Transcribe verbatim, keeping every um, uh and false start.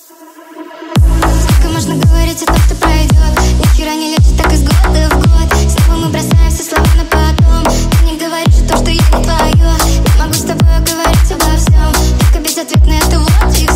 Сколько можно говорить о том, что пройдет? Ни хера не лечит, так из года в год. Снова мы бросаем все слова на потом. Ты не говоришь о том, что я не твое. Я могу с тобой говорить обо всем, только безответно это вот и